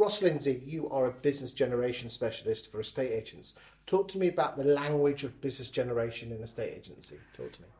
Ross Lindsay, you are a business generation specialist for estate agents. Talk to me about the language of business generation in estate agency. Talk to me.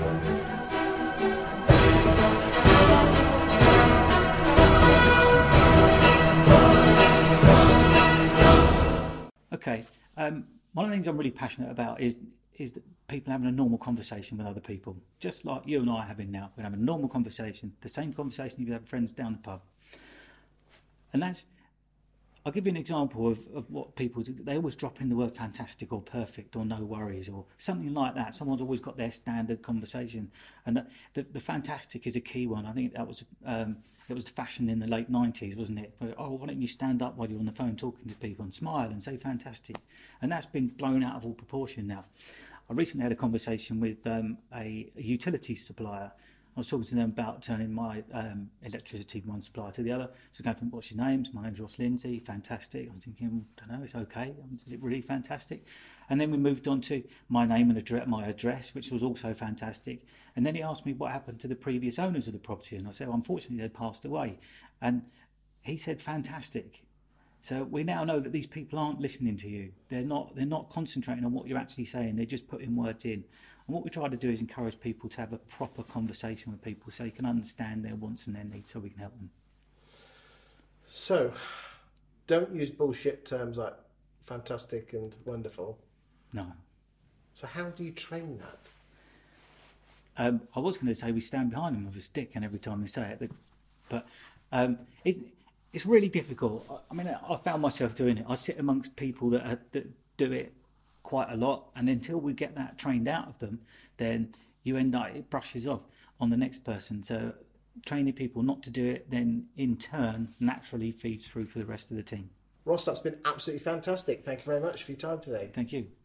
Okay. One of the things I'm really passionate about is that people having a normal conversation with other people, just like you and I are having now. We're having a normal conversation, the same conversation you have with friends down the pub. And I'll give you an example of what people do. They always drop in the word fantastic or perfect or no worries or something like that. Someone's always got their standard conversation. And the fantastic is a key one. I think that was it was the fashion in the late 90s, wasn't it? Oh, why don't you stand up while you're on the phone talking to people and smile and say fantastic? And that's been blown out of all proportion now. I recently had a conversation with a utility supplier. I was talking to them about turning my electricity from one supplier to the other. So going from, what's your names? My name's Ross Lindsay. Fantastic. I'm thinking, I don't know, it's okay. Is it really fantastic? And then we moved on to my name and my address, which was also fantastic. And then he asked me what happened to the previous owners of the property. And I said, well, unfortunately, they passed away. And he said, fantastic. So we now know that these people aren't listening to you. They're not concentrating on what you're actually saying. They're just putting words in. And what we try to do is encourage people to have a proper conversation with people so you can understand their wants and their needs so we can help them. So, don't use bullshit terms like fantastic and wonderful. No. So how do you train that? I was going to say we stand behind them with a stick and every time they say it. But it's really difficult. I mean, I found myself doing it. I sit amongst people that do it quite a lot, and until we get that trained out of them, then you end up, it brushes off on the next person. So training people not to do it then in turn naturally feeds through for the rest of the team. Ross, that's been absolutely fantastic. Thank you very much for your time today. Thank you.